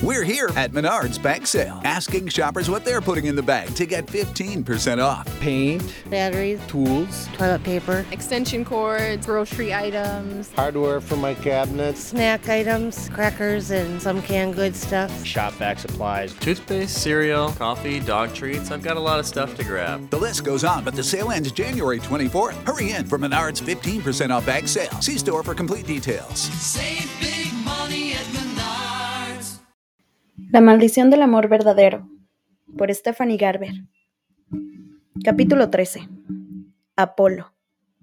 We're here at Menards Bag Sale, asking shoppers what they're putting in the bag to get 15% off. Paint, batteries, tools, toilet paper, extension cords, grocery items, hardware for my cabinets, snack items, crackers, and some canned goods stuff. shop vac supplies. Toothpaste, cereal, coffee, dog treats. I've got a lot of stuff to grab. The list goes on, but the sale ends January 24th. Hurry in for Menards 15% off bag sale. See store for complete details. Save big money at Menards. La maldición del amor verdadero, por Stephanie Garber. Capítulo 13. Apolo.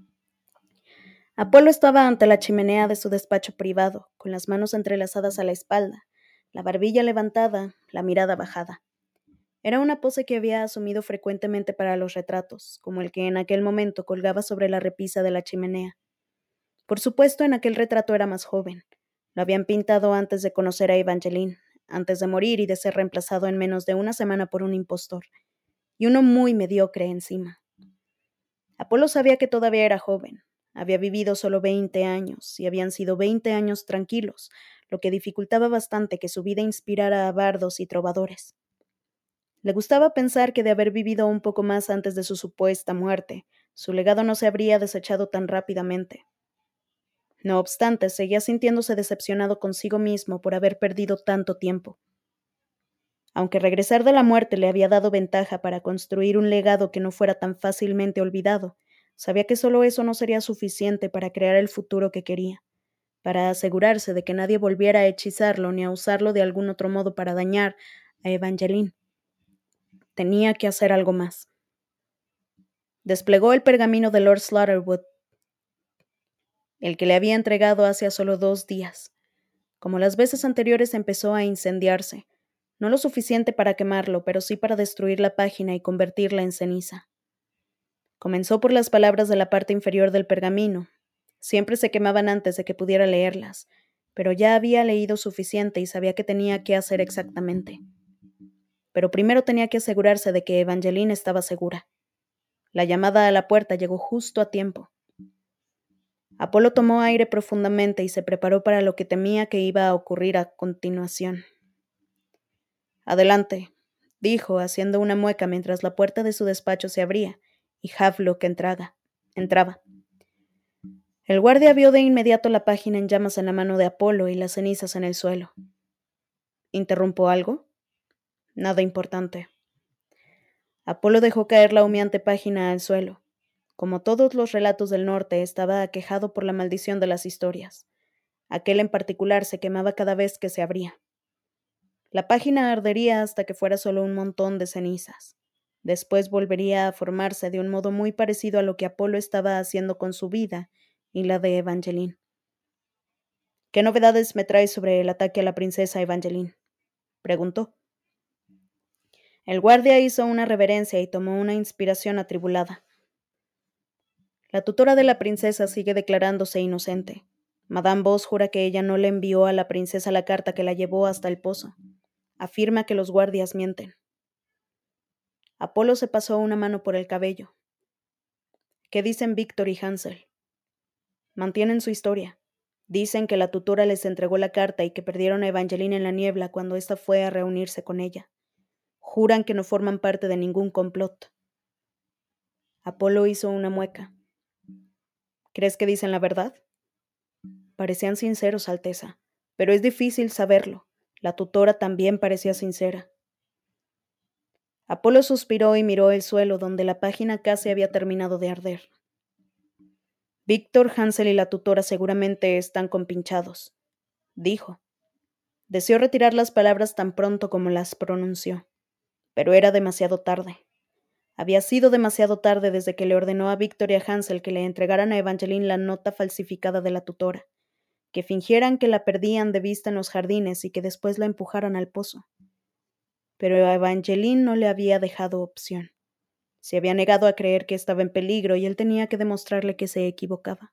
Apolo estaba ante la chimenea de su despacho privado, con las manos entrelazadas a la espalda, la barbilla levantada, la mirada bajada. Era una pose que había asumido frecuentemente para los retratos, como el que en aquel momento colgaba sobre la repisa de la chimenea. Por supuesto, en aquel retrato era más joven. Lo habían pintado antes de conocer a Evangeline, antes de morir y de ser reemplazado en menos de una semana por un impostor, y uno muy mediocre encima. Apolo sabía que todavía era joven, había vivido solo 20 años, y habían sido 20 años tranquilos, lo que dificultaba bastante que su vida inspirara a bardos y trovadores. Le gustaba pensar que de haber vivido un poco más antes de su supuesta muerte, su legado no se habría desechado tan rápidamente. No obstante, seguía sintiéndose decepcionado consigo mismo por haber perdido tanto tiempo. Aunque regresar de la muerte le había dado ventaja para construir un legado que no fuera tan fácilmente olvidado, sabía que solo eso no sería suficiente para crear el futuro que quería, para asegurarse de que nadie volviera a hechizarlo ni a usarlo de algún otro modo para dañar a Evangeline. Tenía que hacer algo más. Desplegó el pergamino de Lord Slaughterwood, el que le había entregado hacía solo 2 días. Como las veces anteriores empezó a incendiarse, no lo suficiente para quemarlo, pero sí para destruir la página y convertirla en ceniza. Comenzó por las palabras de la parte inferior del pergamino. Siempre se quemaban antes de que pudiera leerlas, pero ya había leído suficiente y sabía qué tenía que hacer exactamente. Pero primero tenía que asegurarse de que Evangeline estaba segura. La llamada a la puerta llegó justo a tiempo. Apolo tomó aire profundamente y se preparó para lo que temía que iba a ocurrir a continuación. «Adelante», dijo, haciendo una mueca mientras la puerta de su despacho se abría y Havelock entraba. El guardia vio de inmediato la página en llamas en la mano de Apolo y las cenizas en el suelo. ¿Interrumpo algo? Nada importante. Apolo dejó caer la humeante página al suelo. Como todos los relatos del norte, estaba aquejado por la maldición de las historias. Aquel en particular se quemaba cada vez que se abría. La página ardería hasta que fuera solo un montón de cenizas. Después volvería a formarse de un modo muy parecido a lo que Apolo estaba haciendo con su vida y la de Evangeline. «¿Qué novedades me traes sobre el ataque a la princesa Evangeline?», preguntó. El guardia hizo una reverencia y tomó una inspiración atribulada. La tutora de la princesa sigue declarándose inocente. Madame Voss jura que ella no le envió a la princesa la carta que la llevó hasta el pozo. Afirma que los guardias mienten. Apolo se pasó una mano por el cabello. ¿Qué dicen Víctor y Hansel? Mantienen su historia. Dicen que la tutora les entregó la carta y que perdieron a Evangeline en la niebla cuando ésta fue a reunirse con ella. Juran que no forman parte de ningún complot. Apolo hizo una mueca. ¿Crees que dicen la verdad? Parecían sinceros, Alteza, pero es difícil saberlo. La tutora también parecía sincera. Apolo suspiró y miró el suelo donde la página casi había terminado de arder. Víctor, Hansel y la tutora seguramente están compinchados, dijo. Deseó retirar las palabras tan pronto como las pronunció, pero era demasiado tarde. Había sido demasiado tarde desde que le ordenó a Víctor y a Hansel que le entregaran a Evangeline la nota falsificada de la tutora, que fingieran que la perdían de vista en los jardines y que después la empujaran al pozo. Pero a Evangeline no le había dejado opción. Se había negado a creer que estaba en peligro y él tenía que demostrarle que se equivocaba.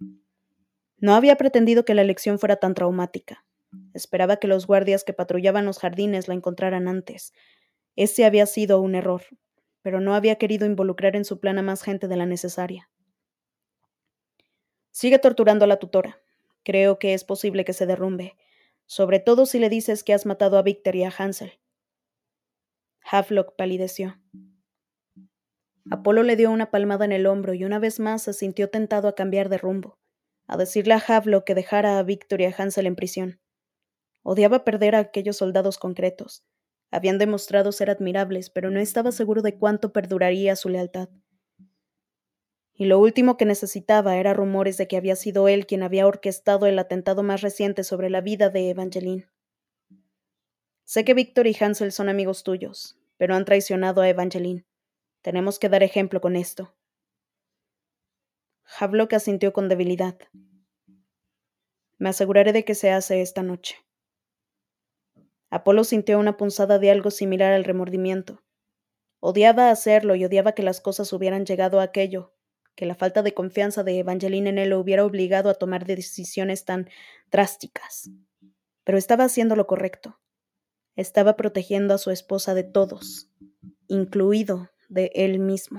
No había pretendido que la elección fuera tan traumática. Esperaba que los guardias que patrullaban los jardines la encontraran antes. Ese había sido un error, pero no había querido involucrar en su plan a más gente de la necesaria. Sigue torturando a la tutora. Creo que es posible que se derrumbe. sobre todo si le dices que has matado a Victor y a Hansel. Havelock palideció. Apolo le dio una palmada en el hombro y una vez más se sintió tentado a cambiar de rumbo, a decirle a Havelock que dejara a Victor y a Hansel en prisión. Odiaba perder a aquellos soldados concretos. Habían demostrado ser admirables, pero no estaba seguro de cuánto perduraría su lealtad. Y lo último que necesitaba era rumores de que había sido él quien había orquestado el atentado más reciente sobre la vida de Evangeline. Sé que Victor y Hansel son amigos tuyos, pero han traicionado a Evangeline. Tenemos que dar ejemplo con esto. Havelock asintió con debilidad. Me aseguraré de que se hace esta noche. Apolo sintió una punzada de algo similar al remordimiento. Odiaba hacerlo y odiaba que las cosas hubieran llegado a aquello, que la falta de confianza de Evangeline en él lo hubiera obligado a tomar decisiones tan drásticas. Pero estaba haciendo lo correcto. Estaba protegiendo a su esposa de todos, incluido de él mismo.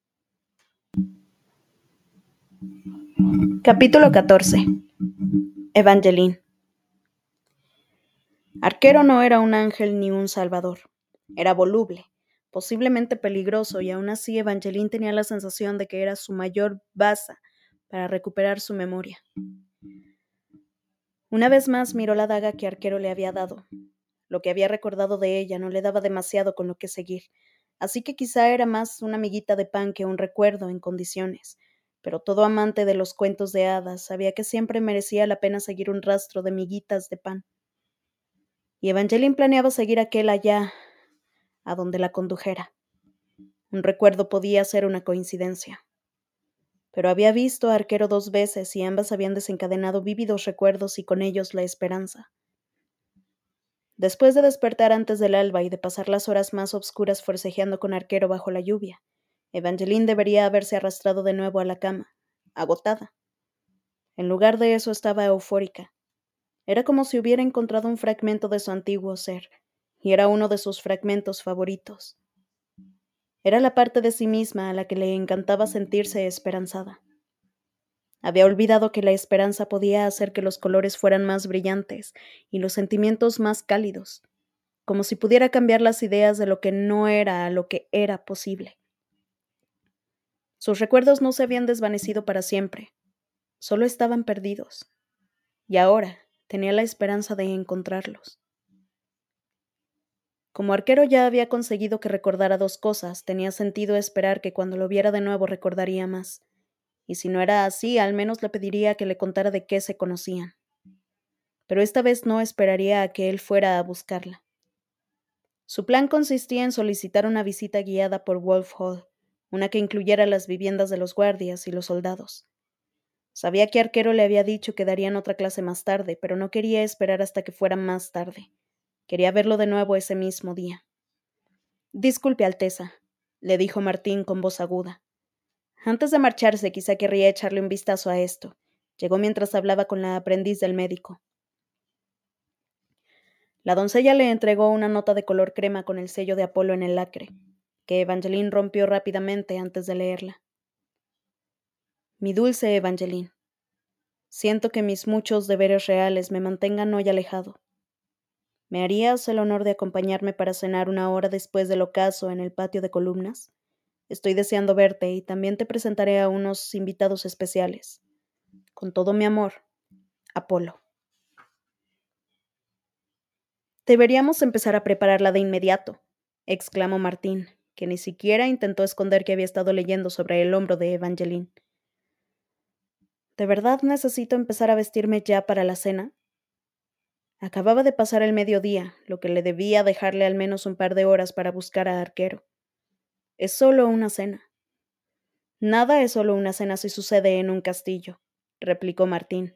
Capítulo 14. Evangeline. Arquero no era un ángel ni un salvador. Era voluble, posiblemente peligroso, y aún así Evangeline tenía la sensación de que era su mayor baza para recuperar su memoria. Una vez más miró la daga que Arquero le había dado. Lo que había recordado de ella no le daba demasiado con lo que seguir, así que quizá era más una miguita de pan que un recuerdo en condiciones, pero todo amante de los cuentos de hadas sabía que siempre merecía la pena seguir un rastro de miguitas de pan. Y Evangeline planeaba seguir aquel allá, a donde la condujera. Un recuerdo podía ser una coincidencia. Pero había visto a Arquero 2 veces y ambas habían desencadenado vívidos recuerdos y con ellos la esperanza. Después de despertar antes del alba y de pasar las horas más obscuras forcejeando con Arquero bajo la lluvia, Evangeline debería haberse arrastrado de nuevo a la cama, agotada. En lugar de eso estaba eufórica. Era como si hubiera encontrado un fragmento de su antiguo ser, y era uno de sus fragmentos favoritos. Era la parte de sí misma a la que le encantaba sentirse esperanzada. Había olvidado que la esperanza podía hacer que los colores fueran más brillantes y los sentimientos más cálidos, como si pudiera cambiar las ideas de lo que no era a lo que era posible. Sus recuerdos no se habían desvanecido para siempre, solo estaban perdidos, y ahora tenía la esperanza de encontrarlos. Como Arquero ya había conseguido que recordara 2 cosas, tenía sentido esperar que cuando lo viera de nuevo recordaría más. Y si no era así, al menos le pediría que le contara de qué se conocían. Pero esta vez no esperaría a que él fuera a buscarla. Su plan consistía en solicitar una visita guiada por Wolf Hall, una que incluyera las viviendas de los guardias y los soldados. Sabía que Arquero le había dicho que darían otra clase más tarde, pero no quería esperar hasta que fuera más tarde. Quería verlo de nuevo ese mismo día. «Disculpe, Alteza», le dijo Martín con voz aguda. Antes de marcharse, quizá querría echarle un vistazo a esto. Llegó mientras hablaba con la aprendiz del médico. La doncella le entregó una nota de color crema con el sello de Apolo en el lacre, que Evangeline rompió rápidamente antes de leerla. «Mi dulce Evangeline, siento que mis muchos deberes reales me mantengan hoy alejado. ¿Me harías el honor de acompañarme para cenar 1 hora después del ocaso en el patio de columnas? Estoy deseando verte y también te presentaré a unos invitados especiales. Con todo mi amor, Apolo». «Deberíamos empezar a prepararla de inmediato», exclamó Martín, que ni siquiera intentó esconder que había estado leyendo sobre el hombro de Evangeline. «¿De verdad necesito empezar a vestirme ya para la cena?» Acababa de pasar el mediodía, lo que le debía dejarle al menos un par de horas para buscar a Arquero. Es solo una cena. Nada es solo una cena si sucede en un castillo, replicó Martín.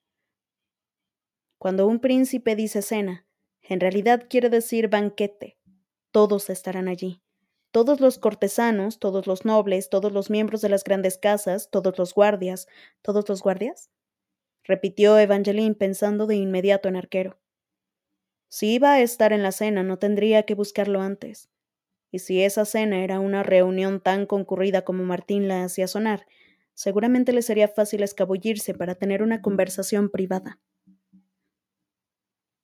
Cuando un príncipe dice cena, en realidad quiere decir banquete. Todos estarán allí. Todos los cortesanos, todos los nobles, todos los miembros de las grandes casas, todos los guardias. ¿Todos los guardias?, repitió Evangeline pensando de inmediato en Arquero. Si iba a estar en la cena, no tendría que buscarlo antes. Y si esa cena era una reunión tan concurrida como Martín la hacía sonar, seguramente le sería fácil escabullirse para tener una conversación privada.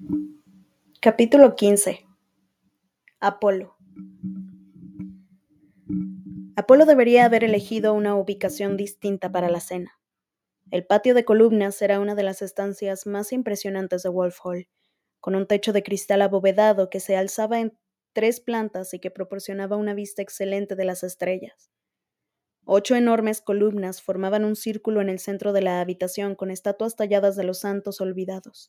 Capítulo 15. Apolo. Apolo debería haber elegido una ubicación distinta para la cena. El patio de columnas era una de las estancias más impresionantes de Wolf Hall, con un techo de cristal abovedado que se alzaba en 3 plantas y que proporcionaba una vista excelente de las estrellas. 8 enormes columnas formaban un círculo en el centro de la habitación con estatuas talladas de los santos olvidados.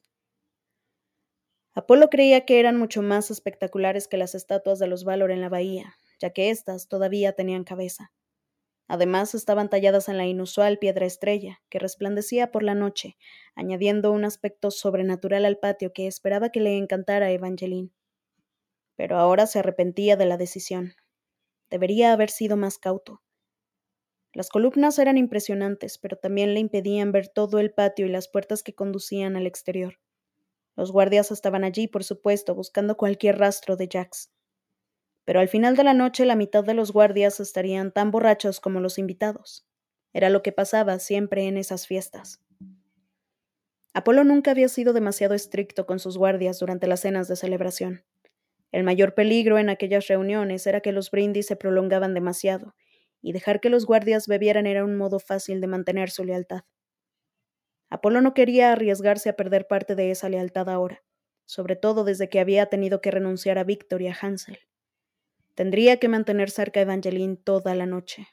Apolo creía que eran mucho más espectaculares que las estatuas de los Valor en la bahía, ya que éstas todavía tenían cabeza. Además, estaban talladas en la inusual piedra estrella, que resplandecía por la noche, añadiendo un aspecto sobrenatural al patio que esperaba que le encantara a Evangeline. Pero ahora se arrepentía de la decisión. Debería haber sido más cauto. Las columnas eran impresionantes, pero también le impedían ver todo el patio y las puertas que conducían al exterior. Los guardias estaban allí, por supuesto, buscando cualquier rastro de Jax. Pero al final de la noche la mitad de los guardias estarían tan borrachos como los invitados. Era lo que pasaba siempre en esas fiestas. Apolo nunca había sido demasiado estricto con sus guardias durante las cenas de celebración. El mayor peligro en aquellas reuniones era que los brindis se prolongaban demasiado, y dejar que los guardias bebieran era un modo fácil de mantener su lealtad. Apolo no quería arriesgarse a perder parte de esa lealtad ahora, sobre todo desde que había tenido que renunciar a Víctor y a Hansel. Tendría que mantener cerca a Evangeline toda la noche.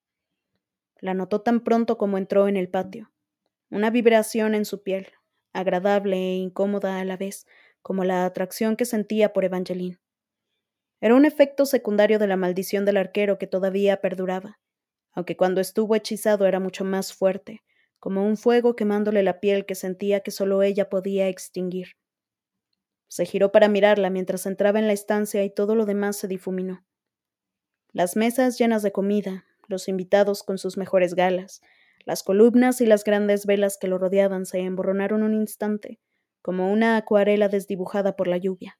La notó tan pronto como entró en el patio. Una vibración en su piel, agradable e incómoda a la vez, como la atracción que sentía por Evangeline. Era un efecto secundario de la maldición del arquero que todavía perduraba, aunque cuando estuvo hechizado era mucho más fuerte, como un fuego quemándole la piel que sentía que solo ella podía extinguir. Se giró para mirarla mientras entraba en la estancia y todo lo demás se difuminó. Las mesas llenas de comida, los invitados con sus mejores galas, las columnas y las grandes velas que lo rodeaban se emborronaron un instante, como una acuarela desdibujada por la lluvia.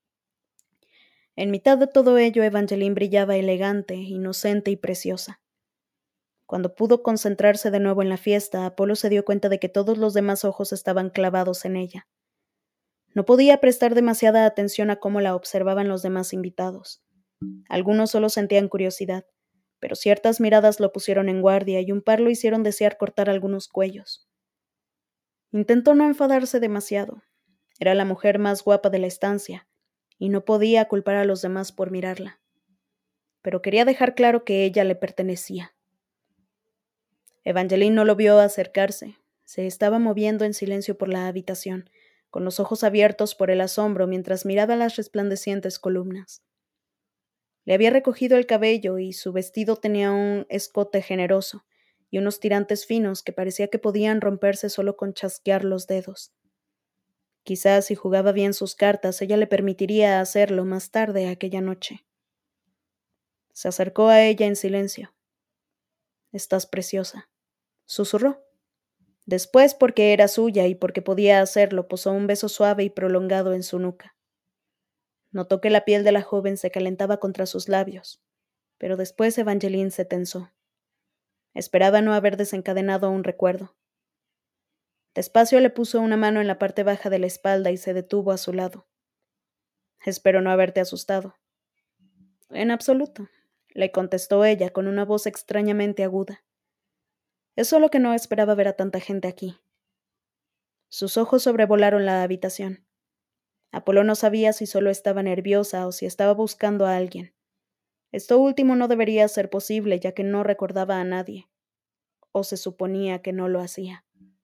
En mitad de todo ello, Evangeline brillaba elegante, inocente y preciosa. Cuando pudo concentrarse de nuevo en la fiesta, Apolo se dio cuenta de que todos los demás ojos estaban clavados en ella. No podía prestar demasiada atención a cómo la observaban los demás invitados. Algunos solo sentían curiosidad, pero ciertas miradas lo pusieron en guardia y un par lo hicieron desear cortar algunos cuellos. Intentó no enfadarse demasiado. Era la mujer más guapa de la estancia, y no podía culpar a los demás por mirarla. Pero quería dejar claro que ella le pertenecía. Evangeline no lo vio acercarse. Se estaba moviendo en silencio por la habitación, con los ojos abiertos por el asombro mientras miraba las resplandecientes columnas. Le había recogido el cabello y su vestido tenía un escote generoso y unos tirantes finos que parecía que podían romperse solo con chasquear los dedos. Quizás si jugaba bien sus cartas, ella le permitiría hacerlo más tarde aquella noche. Se acercó a ella en silencio. «Estás preciosa», susurró. Después, porque era suya y porque podía hacerlo, posó un beso suave y prolongado en su nuca. Notó que la piel de la joven se calentaba contra sus labios, pero después Evangeline se tensó. Esperaba no haber desencadenado un recuerdo. Despacio le puso una mano en la parte baja de la espalda y se detuvo a su lado. «Espero no haberte asustado». «En absoluto», le contestó ella con una voz extrañamente aguda. «Es solo que no esperaba ver a tanta gente aquí». Sus ojos sobrevolaron la habitación. Apolo no sabía si solo estaba nerviosa o si estaba buscando a alguien. Esto último no debería ser posible, ya que no recordaba a nadie. O se suponía que no lo hacía.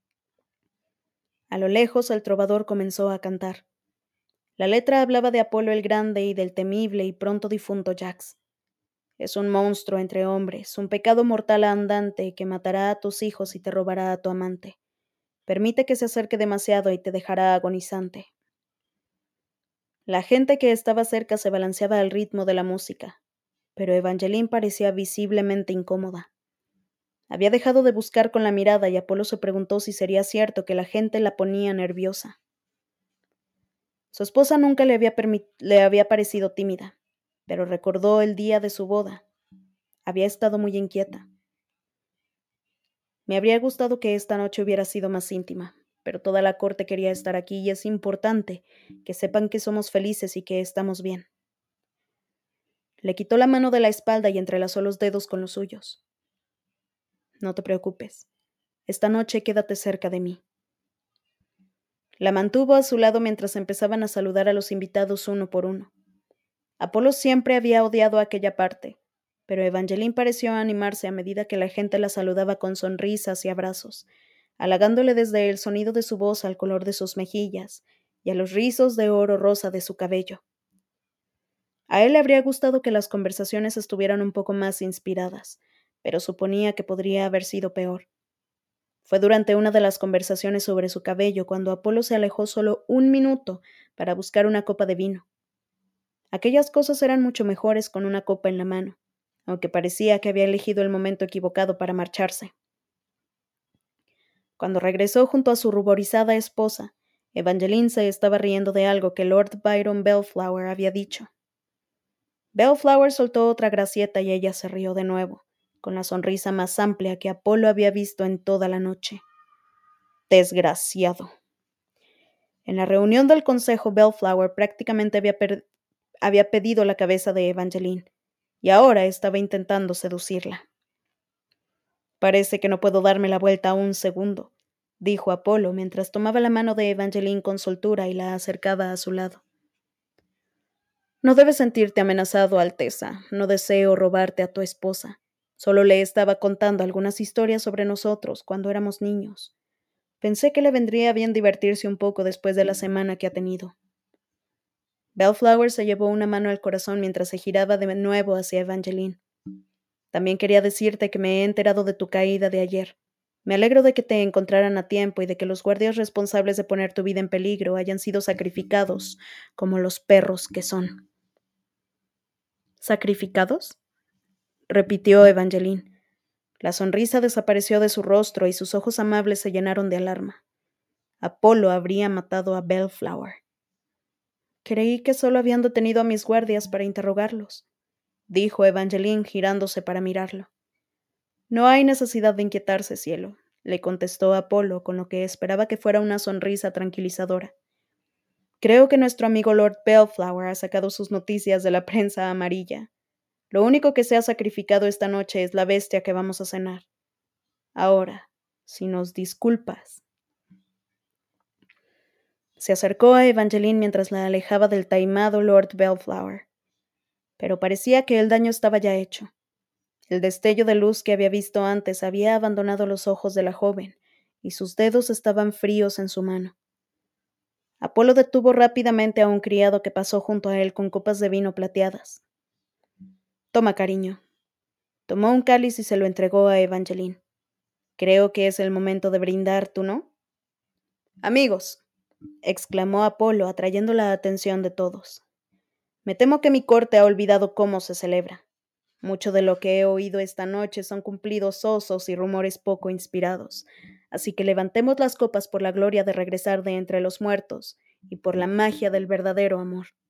A lo lejos el trovador comenzó a cantar. La letra hablaba de Apolo el Grande y del temible y pronto difunto Jax. Es un monstruo entre hombres, un pecado mortal andante que matará a tus hijos y te robará a tu amante. Permite que se acerque demasiado y te dejará agonizante. La gente que estaba cerca se balanceaba al ritmo de la música, pero Evangeline parecía visiblemente incómoda. Había dejado de buscar con la mirada y Apolo se preguntó si sería cierto que la gente la ponía nerviosa. Su esposa nunca le había parecido tímida, pero recordó el día de su boda. Había estado muy inquieta. «Me habría gustado que esta noche hubiera sido más íntima», pero toda la corte quería estar aquí y es importante que sepan que somos felices y que estamos bien. Le quitó la mano de la espalda y entrelazó los dedos con los suyos. No te preocupes. Esta noche quédate cerca de mí. La mantuvo a su lado mientras empezaban a saludar a los invitados uno por uno. Apolo siempre había odiado aquella parte, pero Evangeline pareció animarse a medida que la gente la saludaba con sonrisas y abrazos, halagándole desde el sonido de su voz al color de sus mejillas y a los rizos de oro rosa de su cabello. A él le habría gustado que las conversaciones estuvieran un poco más inspiradas, pero suponía que podría haber sido peor. Fue durante una de las conversaciones sobre su cabello cuando Apolo se alejó solo 1 minuto para buscar una copa de vino. Aquellas cosas eran mucho mejores con una copa en la mano, aunque parecía que había elegido el momento equivocado para marcharse. Cuando regresó junto a su ruborizada esposa, Evangeline se estaba riendo de algo que Lord Byron Bellflower había dicho. Bellflower soltó otra gracieta y ella se rió de nuevo, con la sonrisa más amplia que Apolo había visto en toda la noche. Desgraciado. En la reunión del consejo, Bellflower prácticamente había pedido la cabeza de Evangeline, y ahora estaba intentando seducirla. Parece que no puedo darme la vuelta 1 segundo, dijo Apolo mientras tomaba la mano de Evangeline con soltura y la acercaba a su lado. No debes sentirte amenazado, Alteza. No deseo robarte a tu esposa. Solo le estaba contando algunas historias sobre nosotros cuando éramos niños. Pensé que le vendría bien divertirse un poco después de la semana que ha tenido. Bellflower se llevó una mano al corazón mientras se giraba de nuevo hacia Evangeline. También quería decirte que me he enterado de tu caída de ayer. Me alegro de que te encontraran a tiempo y de que los guardias responsables de poner tu vida en peligro hayan sido sacrificados, como los perros que son. ¿Sacrificados?, repitió Evangeline. La sonrisa desapareció de su rostro y sus ojos amables se llenaron de alarma. Apolo habría matado a Bellflower. Creí que solo habían detenido a mis guardias para interrogarlos, dijo Evangeline girándose para mirarlo. No hay necesidad de inquietarse, cielo, le contestó Apolo con lo que esperaba que fuera una sonrisa tranquilizadora. Creo que nuestro amigo Lord Bellflower ha sacado sus noticias de la prensa amarilla. Lo único que se ha sacrificado esta noche es la bestia que vamos a cenar. Ahora, si nos disculpas. Se acercó a Evangeline mientras la alejaba del taimado Lord Bellflower. Pero parecía que el daño estaba ya hecho. El destello de luz que había visto antes había abandonado los ojos de la joven, y sus dedos estaban fríos en su mano. Apolo detuvo rápidamente a un criado que pasó junto a él con copas de vino plateadas. Toma, cariño. Tomó un cáliz y se lo entregó a Evangeline. Creo que es el momento de brindar, ¿tú no? Amigos, exclamó Apolo, atrayendo la atención de todos. Me temo que mi corte ha olvidado cómo se celebra. Mucho de lo que he oído esta noche son cumplidos sosos y rumores poco inspirados, así que levantemos las copas por la gloria de regresar de entre los muertos y por la magia del verdadero amor.